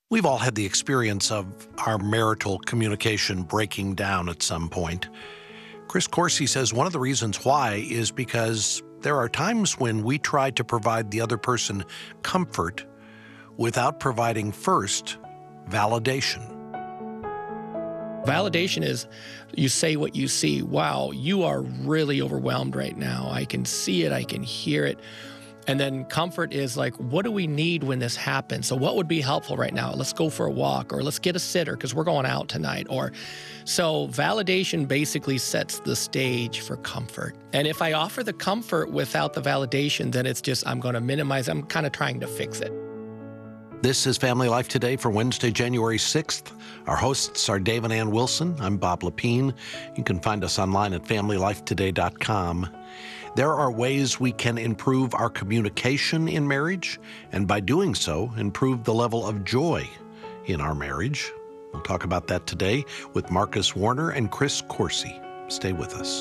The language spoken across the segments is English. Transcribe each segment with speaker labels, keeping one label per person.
Speaker 1: We've all had the experience of our marital communication breaking down at some point. Chris Coursey says one of the reasons why is because there are times when we try to provide the other person comfort without providing first validation.
Speaker 2: Validation is you say what you see. Wow, you are really overwhelmed right now. I can see it. I can hear it. And then comfort is like, what do we need when this happens? So what would be helpful right now? Let's go for a walk, or let's get a sitter because we're going out tonight. So validation basically sets the stage for comfort. And if I offer the comfort without the validation, then it's just, I'm going to minimize. I'm kind of trying to fix it.
Speaker 1: This is Family Life Today for Wednesday, January 6th. Our hosts are Dave and Ann Wilson. I'm Bob Lepine. You can find us online at FamilyLifeToday.com. There are ways we can improve our communication in marriage, and by doing so, improve the level of joy in our marriage. We'll talk about that today with Marcus Warner and Chris Coursey. Stay with us.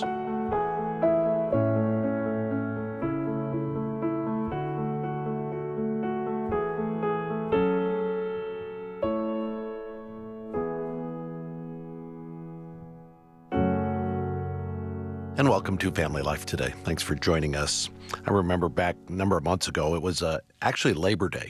Speaker 1: And welcome to Family Life Today. Thanks for joining us. I remember back a number of months ago, it was actually Labor Day.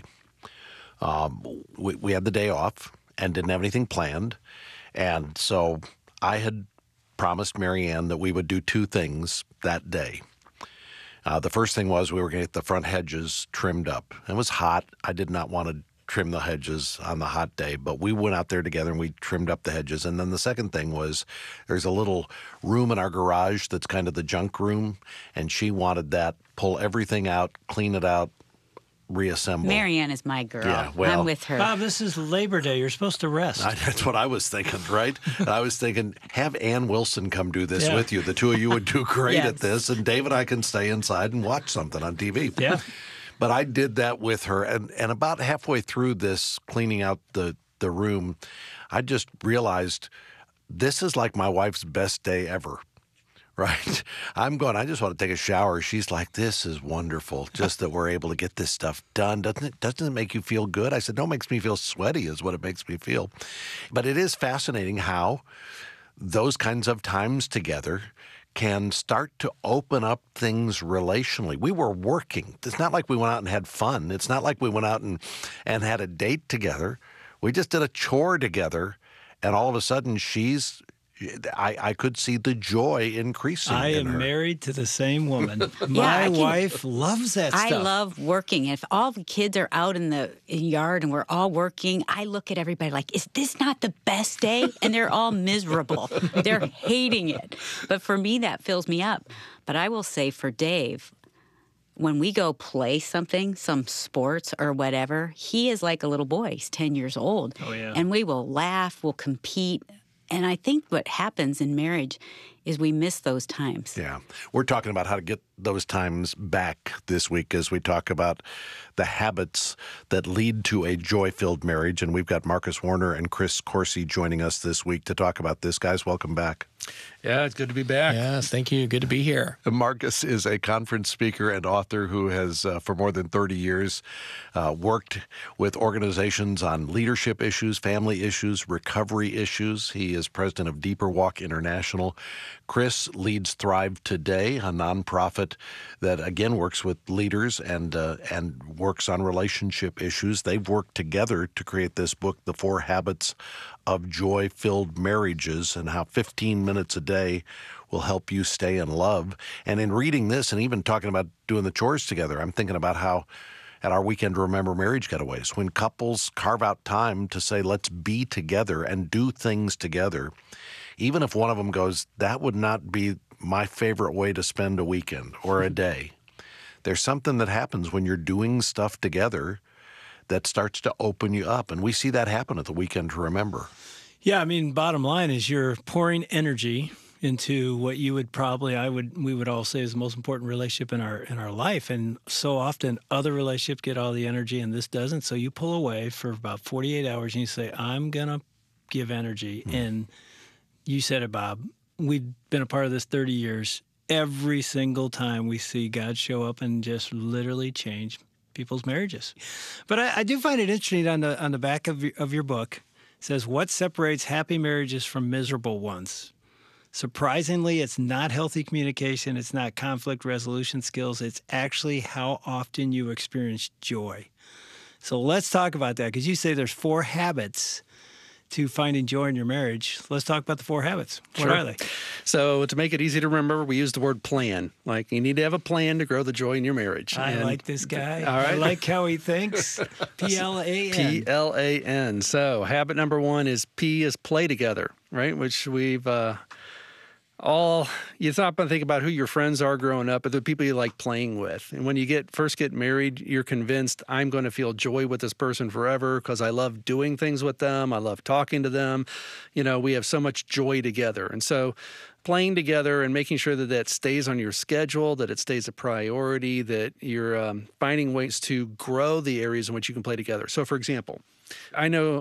Speaker 1: We had the day off and didn't have anything planned. And so I had promised Mary Ann that we would do two things that day. The first thing was we were going to get the front hedges trimmed up. It was hot. I did not want to trim the hedges on the hot day, but we went out there together and we trimmed up the hedges. And then the second thing was there's a little room in our garage that's kind of the junk room, and she wanted that, pull everything out, clean it out, reassemble.
Speaker 3: Mary Ann is my girl.
Speaker 1: Yeah, well,
Speaker 3: I'm with her.
Speaker 4: Bob, this is Labor Day. You're supposed to rest.
Speaker 1: That's what I was thinking, right? And I was thinking, have Ann Wilson come do this with you. The two of you would do great at this, and Dave and I can stay inside and watch something on TV.
Speaker 4: Yeah.
Speaker 1: But I did that with her, and about halfway through this, cleaning out the room, I just realized this is like my wife's best day ever, right? I'm going, I just want to take a shower. She's like, this is wonderful, just that we're able to get this stuff done. Doesn't it make you feel good? I said, no, it makes me feel sweaty is what it makes me feel. But it is fascinating how those kinds of times together can start to open up things relationally. We were working. It's not like we went out and had fun. It's not like we went out and had a date together. We just did a chore together, and all of a sudden I could see the joy increasing.
Speaker 4: I
Speaker 1: in
Speaker 4: am
Speaker 1: her.
Speaker 4: married to the same woman. My wife loves that stuff.
Speaker 3: I love working. If all the kids are out in the yard and we're all working, I look at everybody like, is this not the best day? And they're all miserable. They're hating it. But for me, that fills me up. But I will say for Dave, when we go play something, some sports or whatever, he is like a little boy. He's 10 years old.
Speaker 4: Oh, yeah.
Speaker 3: And we will laugh, we'll compete. And I think what happens in marriage is we miss those times.
Speaker 1: Yeah. We're talking about how to get those times back this week as we talk about the habits that lead to a joy-filled marriage. And we've got Marcus Warner and Chris Coursey joining us this week to talk about this. Guys, welcome back.
Speaker 5: Yeah, it's good to be back.
Speaker 2: Yes, thank you. Good to be here.
Speaker 1: Marcus is a conference speaker and author who has, for more than 30 years, worked with organizations on leadership issues, family issues, recovery issues. He is president of Deeper Walk International. Chris leads Thrive Today, a nonprofit that, again, works with leaders and works on relationship issues. They've worked together to create this book, The 4 Habits of Joy-Filled Marriages, and how 15 minutes a day will help you stay in love. And in reading this and even talking about doing the chores together, I'm thinking about how at our Weekend Remember Marriage Getaways, when couples carve out time to say, let's be together and do things together, even if one of them goes, that would not be my favorite way to spend a weekend or a day. There's something that happens when you're doing stuff together that starts to open you up. And we see that happen at the Weekend to Remember.
Speaker 4: Yeah, I mean, bottom line is you're pouring energy into what you would probably, we would all say is the most important relationship in our life. And so often other relationships get all the energy and this doesn't. So you pull away for about 48 hours and you say, I'm going to give energy. And you said it, Bob, we've been a part of this 30 years. Every single time we see God show up and just literally change people's marriages. But I do find it interesting on the back of your book. It says, what separates happy marriages from miserable ones? Surprisingly, it's not healthy communication. It's not conflict resolution skills. It's actually how often you experience joy. So let's talk about that, because you say there's 4 habits to finding joy in your marriage. Let's talk about the 4 habits. What are they?
Speaker 5: So to make it easy to remember, we use the word plan. Like, you need to have a plan to grow the joy in your marriage.
Speaker 4: I like this guy.
Speaker 5: All right.
Speaker 4: I like how he thinks. P-L-A-N.
Speaker 5: P-L-A-N. So habit number 1 is P is play together, right? Which we've you stop and think about who your friends are growing up, but the people you like playing with. And when you first get married, you're convinced, I'm going to feel joy with this person forever because I love doing things with them. I love talking to them. We have so much joy together. And so playing together and making sure that that stays on your schedule, that it stays a priority, that you're finding ways to grow the areas in which you can play together. So, for example, I know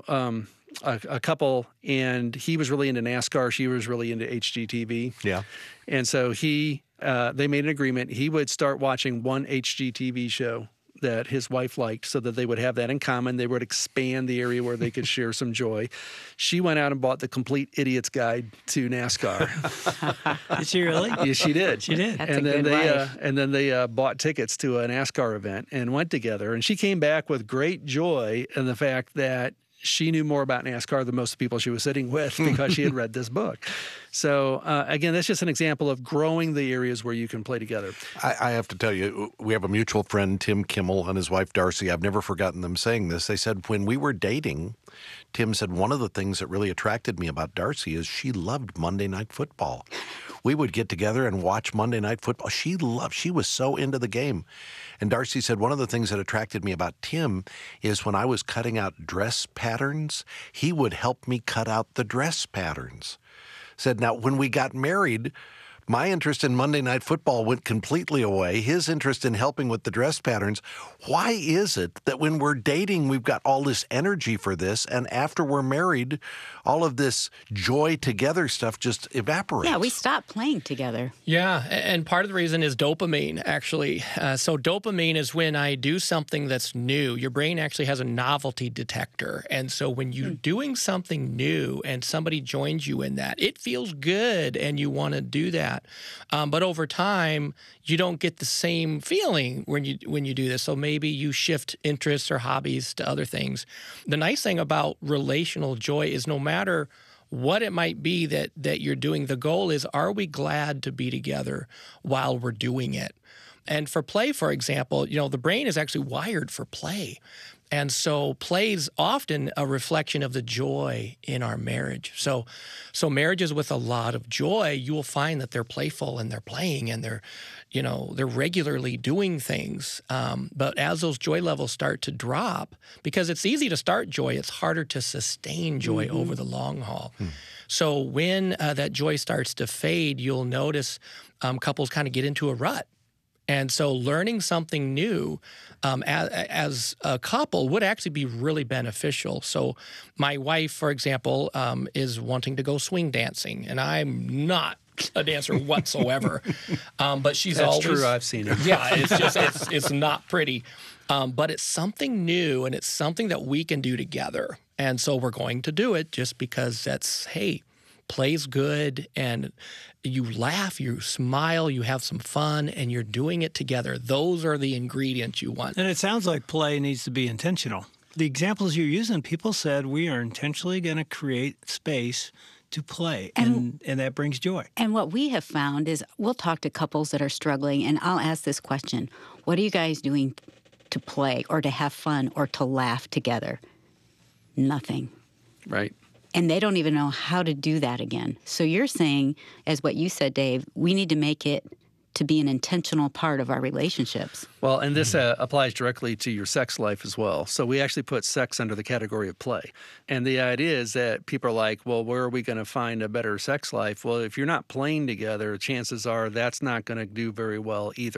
Speaker 5: a couple, and he was really into NASCAR. She was really into HGTV.
Speaker 1: Yeah.
Speaker 5: And so they made an agreement. He would start watching one HGTV show that his wife liked so that they would have that in common. They would expand the area where they could share some joy. She went out and bought the Complete Idiot's Guide to NASCAR.
Speaker 4: Did she really?
Speaker 5: Yeah, she did.
Speaker 4: She did.
Speaker 3: That's a good wife.
Speaker 5: And then they bought tickets to a NASCAR event and went together. And she came back with great joy in the fact that she knew more about NASCAR than most of the people she was sitting with because she had read this book. So, again, that's just an example of growing the areas where you can play together.
Speaker 1: I have to tell you, we have a mutual friend, Tim Kimmel, and his wife, Darcy. I've never forgotten them saying this. They said when we were dating, Tim said one of the things that really attracted me about Darcy is she loved Monday Night Football. We would get together and watch Monday Night Football. She was so into the game. And Darcy said one of the things that attracted me about Tim is when I was cutting out dress patterns, he would help me cut out the dress patterns. Said, now, when we got married, my interest in Monday Night Football went completely away. His interest in helping with the dress patterns. Why is it that when we're dating, we've got all this energy for this, and after we're married, all of this joy together stuff just evaporates?
Speaker 3: Yeah, we stopped playing together.
Speaker 2: Yeah, and part of the reason is dopamine, actually. So dopamine is when I do something that's new. Your brain actually has a novelty detector. And so when you're doing something new and somebody joins you in that, it feels good and you want to do that. But over time, you don't get the same feeling when you do this. So maybe you shift interests or hobbies to other things. The nice thing about relational joy is no matter what it might be that you're doing, the goal is, are we glad to be together while we're doing it? And for play, for example, the brain is actually wired for play. And so play is often a reflection of the joy in our marriage. So marriages with a lot of joy, you will find that they're playful and they're playing and they're regularly doing things. But as those joy levels start to drop, because it's easy to start joy, it's harder to sustain joy over the long haul. So when that joy starts to fade, you'll notice couples kind of get into a rut. And so learning something new as a couple would actually be really beneficial. So my wife, for example, is wanting to go swing dancing, and I'm not a dancer whatsoever. But she's
Speaker 5: That's
Speaker 2: always
Speaker 5: true. I've seen it.
Speaker 2: Yeah, it's not pretty. But it's something new, and it's something that we can do together. And so we're going to do it just because play's good, and you laugh, you smile, you have some fun, and you're doing it together. Those are the ingredients you want.
Speaker 4: And it sounds like play needs to be intentional. The examples you're using, people said we are intentionally going to create space to play, and that brings joy.
Speaker 3: And what we have found is we'll talk to couples that are struggling, and I'll ask this question: what are you guys doing to play or to have fun or to laugh together? Nothing.
Speaker 5: Right.
Speaker 3: And they don't even know how to do that again. So you're saying, as what you said, Dave, we need to make it to be an intentional part of our relationships.
Speaker 5: Well, and this applies directly to your sex life as well. So we actually put sex under the category of play. And the idea is that people are like, well, where are we going to find a better sex life? Well, if you're not playing together, chances are that's not going to do very well either.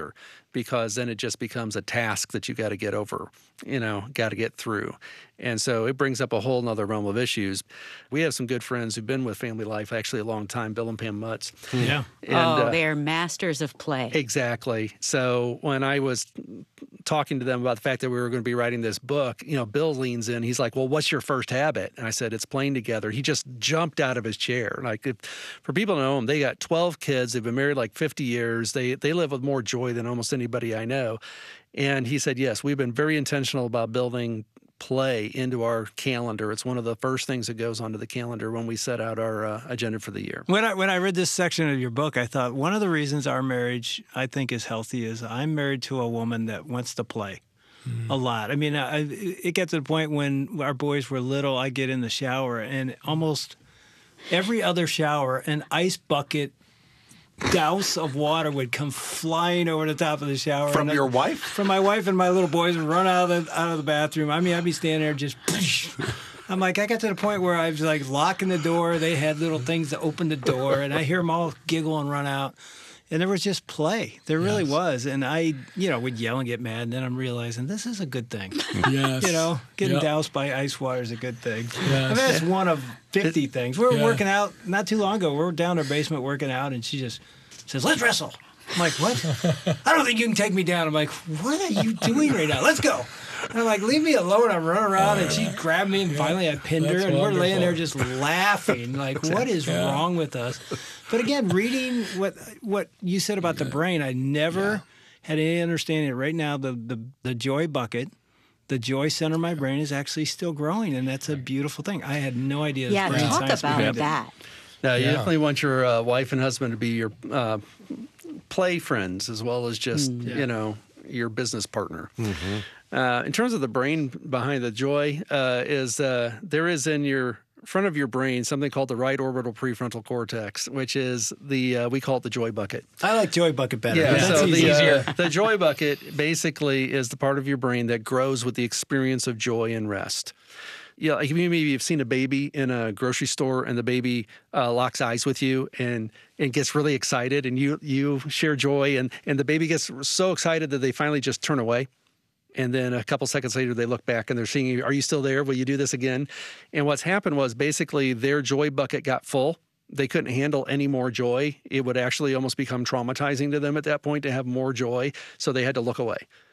Speaker 5: because then it just becomes a task that you got to get over, got to get through. And so it brings up a whole nother realm of issues. We have some good friends who've been with Family Life actually a long time, Bill and Pam Mutz.
Speaker 4: Yeah.
Speaker 5: And,
Speaker 3: they're masters of play.
Speaker 5: Exactly. So when I was talking to them about the fact that we were going to be writing this book, Bill leans in. He's like, well, what's your first habit? And I said, it's playing together. He just jumped out of his chair. Like, for people to know him, they got 12 kids. They've been married like 50 years. They live with more joy than almost anybody I know. And he said, yes, we've been very intentional about building play into our calendar. It's one of the first things that goes onto the calendar when we set out our agenda for the year.
Speaker 4: When I read this section of your book, I thought one of the reasons our marriage, I think, is healthy is I'm married to a woman that wants to play a lot. I mean, it gets to the point when our boys were little, I get in the shower, and almost every other shower, an ice bucket douse of water would come flying over the top of the shower.
Speaker 1: From your wife?
Speaker 4: From my wife, and my little boys would run out of the bathroom. I mean, I'd be standing there just... I'm like, I got to the point where I was like locking the door. They had little things to open the door, and I hear them all giggle and run out. And there was just play. There really was. And I, would yell and get mad, and then I'm realizing this is a good thing.
Speaker 2: Yes.
Speaker 4: Getting doused by ice water is a good thing.
Speaker 2: Yes.
Speaker 4: I mean, that's one of 50 things. We were working out not too long ago. We were down in our basement working out, and she just says, let's wrestle. I'm like, what? I don't think you can take me down. I'm like, what are you doing right now? Let's go. And I'm like, leave me alone. I'm running around, and she grabbed me, and finally I pinned her, and we're laying there just laughing. Like, what is wrong with us? But again, reading what you said about the brain, I never had any understanding. Right now, the joy bucket, the joy center of my brain is actually still growing, and that's a beautiful thing. I had no idea.
Speaker 3: Yeah,
Speaker 4: brain
Speaker 3: talk
Speaker 4: science
Speaker 3: about
Speaker 4: behind it.
Speaker 3: that.
Speaker 5: Now, you definitely want your wife and husband to be your play friends as well as just, your business partner. In terms of the brain behind the joy, there is in your front of your brain something called the right orbital prefrontal cortex, which is we call it the joy bucket.
Speaker 4: I like joy bucket better.
Speaker 5: Yeah,
Speaker 4: That's
Speaker 5: so
Speaker 4: easier.
Speaker 5: the joy bucket basically is the part of your brain that grows with the experience of joy and rest. Yeah, like maybe you've seen a baby in a grocery store, and the baby locks eyes with you and gets really excited, and you share joy, and the baby gets so excited that they finally just turn away. And then a couple seconds later, they look back and they're seeing you. Are you still there? Will you do this again? And what's happened was basically their joy bucket got full. They couldn't handle any more joy. It would actually almost become traumatizing to them at that point to have more joy. So they had to look away.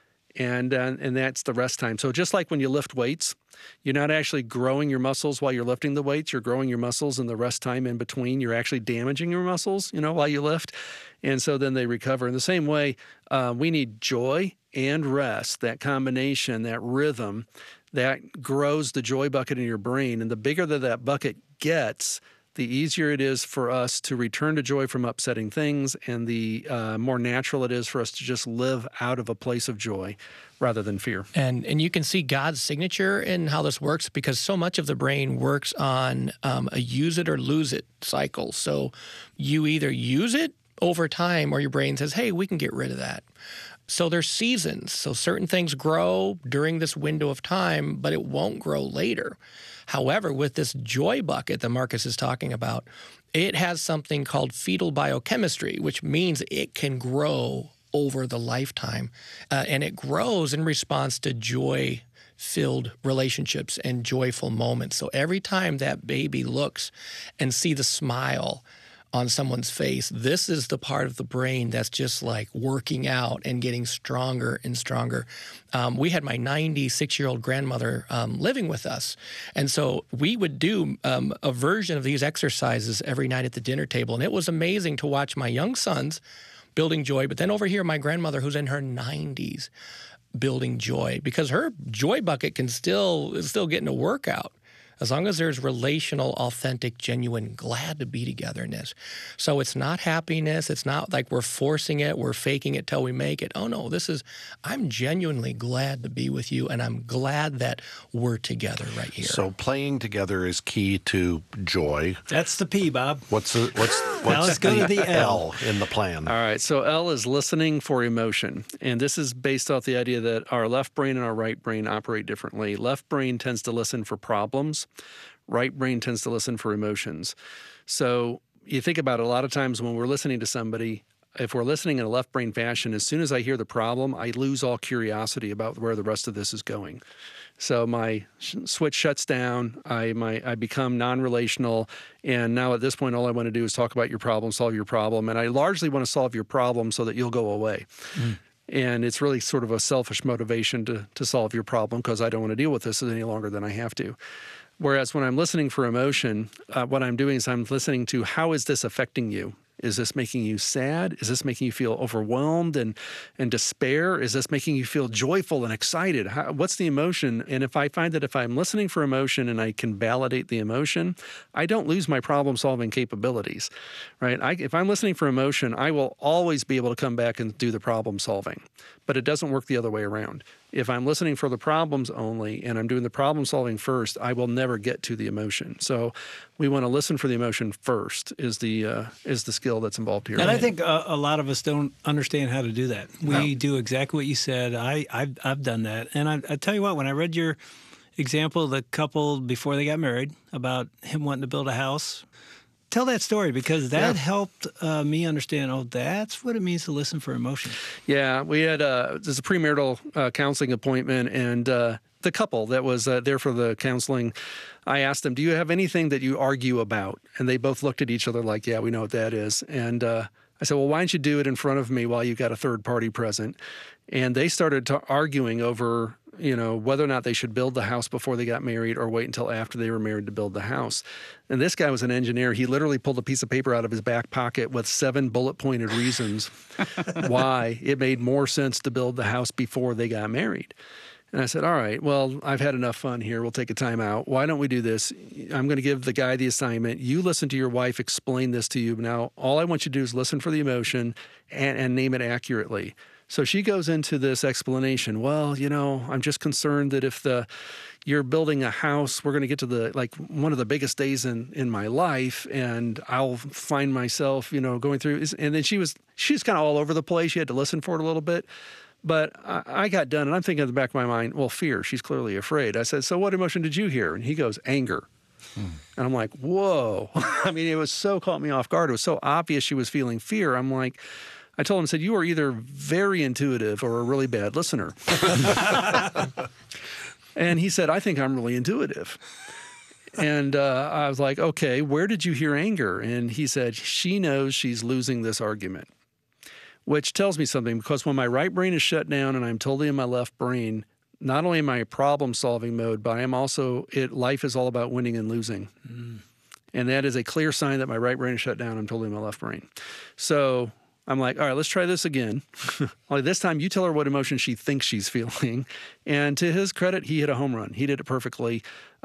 Speaker 5: And that's the rest time. So just like when you lift weights, you're not actually growing your muscles while you're lifting the weights. You're growing your muscles in the rest time in between. You're actually damaging your muscles, while you lift. And so then they recover. In the same way, we need joy and rest, that combination, that rhythm, that grows the joy bucket in your brain. And the bigger that bucket gets, the easier it is for us to return to joy from upsetting things, and the more natural it is for us to just live out of a place of joy rather than fear.
Speaker 2: And you can see God's signature in how this works, because so much of the brain works on a use it or lose it cycle. So you either use it over time, or your brain says, hey, we can get rid of that. So there's seasons. So certain things grow during this window of time, but it won't grow later. However, with this joy bucket that Marcus is talking about, it has something called fetal biochemistry, which means it can grow over the lifetime. And it grows in response to joy-filled relationships and joyful moments. So every time that baby looks and see the smile on someone's face, this is the part of the brain that's just like working out and getting stronger and stronger. We had my 96-year-old grandmother living with us. And so we would do a version of these exercises every night at the dinner table. And it was amazing to watch my young sons building joy, but then over here, my grandmother, who's in her 90s, building joy, because her joy bucket is still getting a workout. As long as there's relational, authentic, genuine, glad to be togetherness. So it's not happiness. It's not like we're forcing it. We're faking it till we make it. Oh, no, I'm genuinely glad to be with you, and I'm glad that we're together right here.
Speaker 1: So playing together is key to joy.
Speaker 4: That's the P, Bob.
Speaker 1: What's
Speaker 4: let's go to the L
Speaker 1: in the plan?
Speaker 5: All right, so L is listening for emotion. And this is based off the idea that our left brain and our right brain operate differently. Left brain tends to listen for problems. Right brain tends to listen for emotions. So you think about it, a lot of times when we're listening to somebody, if we're listening in a left brain fashion, as soon as I hear the problem, I lose all curiosity about where the rest of this is going. So my switch shuts down. I become non-relational, and now at this point, all I want to do is talk about your problem, solve your problem, and I largely want to solve your problem so that you'll go away. And it's really sort of a selfish motivation to solve your problem because I don't want to deal with this any longer than I have to. Whereas when I'm listening for emotion, what I'm doing is I'm listening to how is this affecting you? Is this making you sad? Is this making you feel overwhelmed and despair? Is this making you feel joyful and excited? What's the emotion? And if I find that if I'm listening for emotion and I can validate the emotion, I don't lose my problem-solving capabilities, right? If I'm listening for emotion, I will always be able to come back and do the problem-solving. But it doesn't work the other way around. If I'm listening for the problems only and I'm doing the problem solving first, I will never get to the emotion. So we want to listen for the emotion first is the skill that's involved here.
Speaker 4: And I think a lot of us don't understand how to do that. We do exactly what you said. I've done that. And I tell you what, when I read your example of the couple before they got married about him wanting to build a house, tell that story because that helped me understand, that's what it means to listen for emotion.
Speaker 5: Yeah, we had there's a premarital counseling appointment, and the couple that was there for the counseling, I asked them, do you have anything that you argue about? And they both looked at each other like, yeah, we know what that is. And I said, well, why don't you do it in front of me while you've got a third party present? And they started arguing over whether or not they should build the house before they got married or wait until after they were married to build the house. And this guy was an engineer. He literally pulled a piece of paper out of his back pocket with 7 bullet-pointed reasons why it made more sense to build the house before they got married. And I said, all right, well, I've had enough fun here. We'll take a time out. Why don't we do this? I'm going to give the guy the assignment. You listen to your wife explain this to you. Now, all I want you to do is listen for the emotion and name it accurately. So she goes into this explanation. Well, I'm just concerned that if you're building a house, we're going to get to one of the biggest days in my life, and I'll find myself, going through. And then she's kind of all over the place. You had to listen for it a little bit. But I got done, and I'm thinking in the back of my mind, well, fear. She's clearly afraid. I said, so what emotion did you hear? And he goes, anger. And I'm like, whoa. I mean, it was so caught me off guard. It was so obvious she was feeling fear. I'm like, I told him, I said, you are either very intuitive or a really bad listener. And he said, I think I'm really intuitive. And I was like, okay, where did you hear anger? And he said, she knows she's losing this argument, which tells me something, because when my right brain is shut down and I'm totally in my left brain, not only am I in problem-solving mode, but I am also, life is all about winning and losing. And that is a clear sign that my right brain is shut down. I'm totally in my left brain. So I'm like, all right, let's try this again. Only this time you tell her what emotion she thinks she's feeling. And to his credit, he hit a home run. He did it perfectly,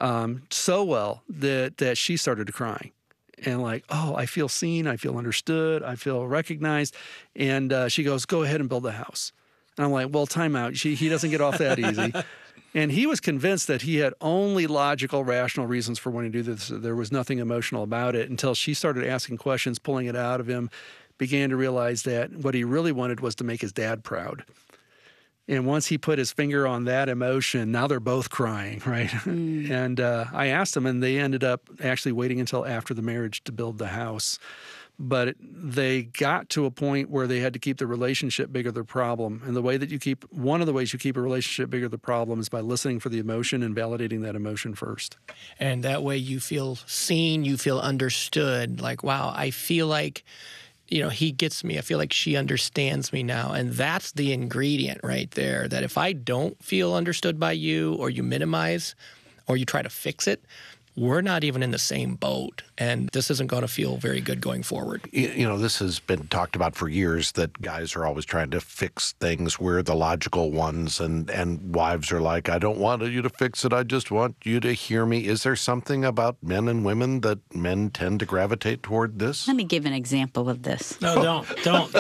Speaker 5: so well that she started to cry. And like, oh, I feel seen, I feel understood, I feel recognized. And she goes, go ahead and build the house. And I'm like, well, time out. He doesn't get off that easy. And he was convinced that he had only logical, rational reasons for wanting to do this. There was nothing emotional about it until she started asking questions, pulling it out of him, began to realize that what he really wanted was to make his dad proud. And once he put his finger on that emotion, now they're both crying, right? And I asked them, and they ended up actually waiting until after the marriage to build the house. But they got to a point where they had to keep the relationship bigger the problem. And one of the ways you keep a relationship bigger the problem is by listening for the emotion and validating that emotion first.
Speaker 2: And that way you feel seen, you feel understood. Like, wow, I feel like, he gets me. I feel like she understands me now. And that's the ingredient right there, that if I don't feel understood by you, or you minimize, or you try to fix it, we're not even in the same boat, and this isn't going to feel very good going forward.
Speaker 1: This has been talked about for years, that guys are always trying to fix things. We're the logical ones, and wives are like, I don't want you to fix it. I just want you to hear me. Is there something about men and women that men tend to gravitate toward this?
Speaker 3: Let me give an example of this.
Speaker 4: No, don't.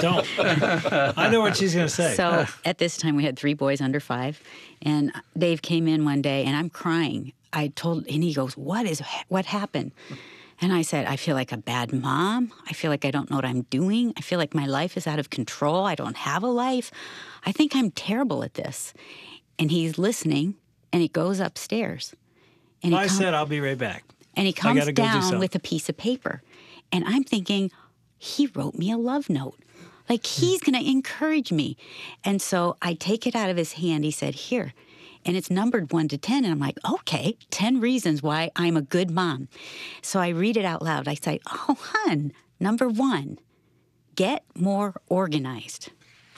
Speaker 4: I know what she's going to say.
Speaker 3: So at this time, we had 3 boys under 5, and Dave came in one day, and I'm crying. And he goes, what happened? And I said, I feel like a bad mom. I feel like I don't know what I'm doing. I feel like my life is out of control. I don't have a life. I think I'm terrible at this. And he's listening, and he goes upstairs. And
Speaker 4: I said, I'll be right back.
Speaker 3: And he comes down with a piece of paper. And I'm thinking, he wrote me a love note. Like, he's going to encourage me. And so I take it out of his hand. He said, here. And it's numbered 1 to 10. And I'm like, okay, 10 reasons why I'm a good mom. So I read it out loud. I say, oh, hon, number 1, get more organized.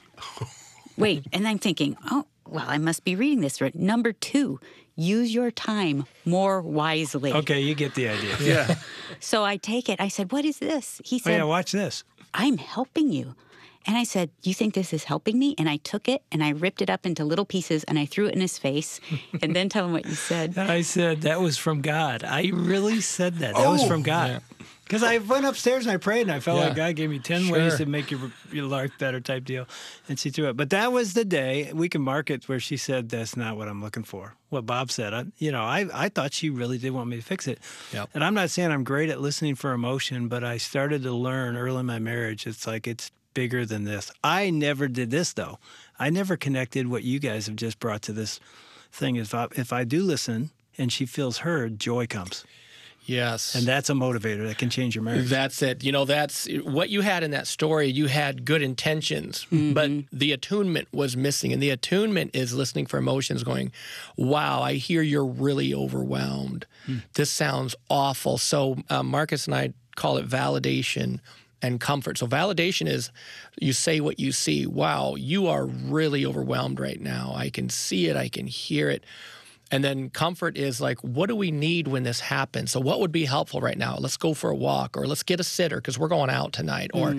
Speaker 3: Wait, and I'm thinking, oh, well, I must be reading this right. Number 2, use your time more wisely.
Speaker 4: Okay, you get the idea.
Speaker 5: Yeah.
Speaker 3: So I take it. I said, what is this? He
Speaker 4: Oh,
Speaker 3: said,
Speaker 4: yeah, watch this.
Speaker 3: I'm helping you. And I said, you think this is helping me? And I took it and I ripped it up into little pieces and I threw it in his face. And then tell him what you said.
Speaker 4: I said, that was from God. I really said that. That was from God. Because I went upstairs and I prayed and I felt like God gave me 10 ways to make your life better type deal. And she threw it. But that was the day, we can mark it, where she said, that's not what I'm looking for. What Bob said. I thought she really did want me to fix it.
Speaker 2: Yep.
Speaker 4: And I'm not saying I'm great at listening for emotion, but I started to learn early in my marriage. It's like, it's bigger than this. I never did this, though. I never connected what you guys have just brought to this thing. If I do listen and she feels heard, joy comes.
Speaker 2: Yes.
Speaker 4: And that's a motivator that can change your marriage.
Speaker 2: That's it. That's what you had in that story. You had good intentions, but the attunement was missing. And the attunement is listening for emotions, going, wow, I hear you're really overwhelmed. This sounds awful. So Marcus and I call it validation and comfort. So validation is you say what you see. Wow, you are really overwhelmed right now. I can see it. I can hear it. And then comfort is like, what do we need when this happens? So what would be helpful right now? Let's go for a walk, or let's get a sitter because we're going out tonight. Or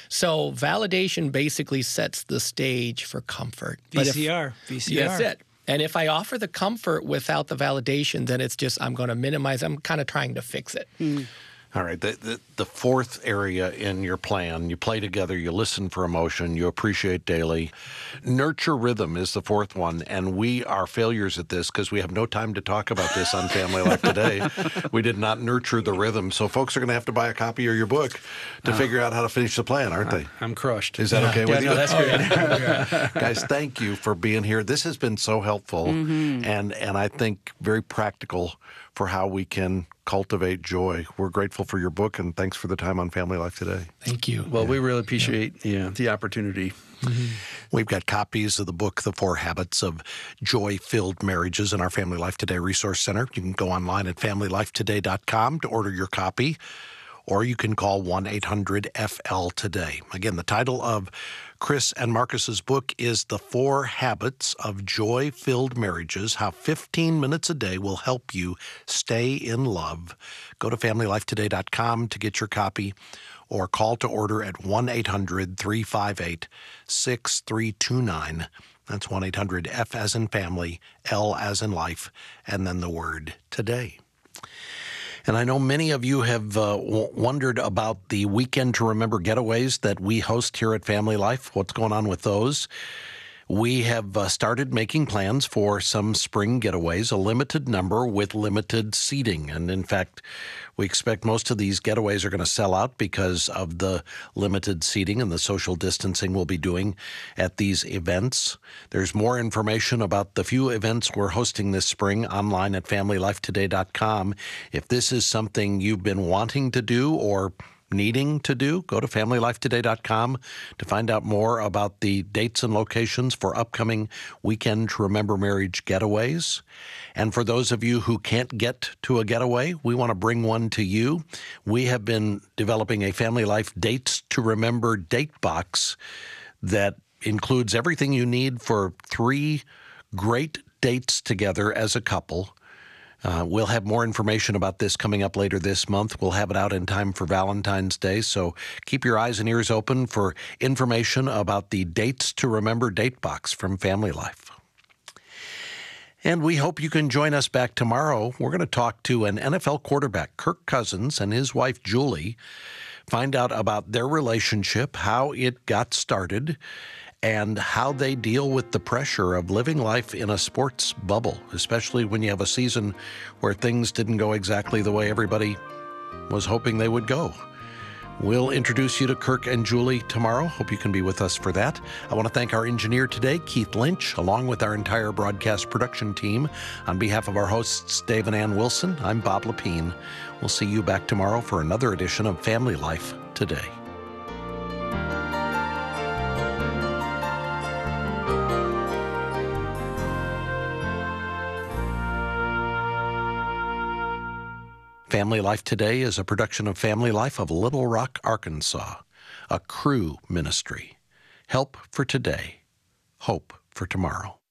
Speaker 2: so validation basically sets the stage for comfort.
Speaker 4: VCR.
Speaker 2: That's it. And if I offer the comfort without the validation, then it's just I'm going to minimize. I'm kind of trying to fix it.
Speaker 1: All right. The fourth area in your plan, you play together, you listen for emotion, you appreciate daily. Nurture rhythm is the fourth one, and we are failures at this because we have no time to talk about this on Family Life Today. We did not nurture the rhythm, so folks are going to have to buy a copy of your book to figure out how to finish the plan, aren't they?
Speaker 5: I'm crushed.
Speaker 1: Is that okay with you?
Speaker 5: No, that's good.
Speaker 1: Guys, thank you for being here. This has been so helpful and I think very practical for how we can cultivate joy. We're grateful for your book, and thanks for the time on Family Life Today.
Speaker 2: Thank you.
Speaker 5: Well, we really appreciate the opportunity.
Speaker 1: We've got copies of the book, The 4 Habits of Joy-Filled Marriages, in our Family Life Today Resource Center. You can go online at familylifetoday.com to order your copy, or you can call 1-800-FL-TODAY. Again, the title of Chris and Marcus's book is The 4 Habits of Joy-Filled Marriages, How 15 Minutes a Day Will Help You Stay in Love. Go to familylifetoday.com to get your copy, or call to order at 1-800-358-6329. That's 1-800-F as in family, L as in life, and then the word today. And I know many of you have wondered about the Weekend to Remember getaways that we host here at Family Life. What's going on with those? We have started making plans for some spring getaways, a limited number with limited seating. And in fact, we expect most of these getaways are going to sell out because of the limited seating and the social distancing we'll be doing at these events. There's more information about the few events we're hosting this spring online at familylifetoday.com. If this is something you've been wanting to do or needing to do, go to familylifetoday.com to find out more about the dates and locations for upcoming Weekend to Remember Marriage getaways. And for those of you who can't get to a getaway, we want to bring one to you. We have been developing a Family Life Dates to Remember date box that includes everything you need for 3 great dates together as a couple. We'll have more information about this coming up later this month. We'll have it out in time for Valentine's Day, so keep your eyes and ears open for information about the Dates to Remember date box from Family Life. And we hope you can join us back tomorrow. We're going to talk to an NFL quarterback, Kirk Cousins, and his wife, Julie, find out about their relationship, how it got started, and how they deal with the pressure of living life in a sports bubble, especially when you have a season where things didn't go exactly the way everybody was hoping they would go. We'll introduce you to Kirk and Julie tomorrow. Hope you can be with us for that. I want to thank our engineer today, Keith Lynch, along with our entire broadcast production team. On behalf of our hosts, Dave and Ann Wilson, I'm Bob Lepine. We'll see you back tomorrow for another edition of Family Life Today. Family Life Today is a production of Family Life of Little Rock, Arkansas, a Cru ministry. Help for today, hope for tomorrow.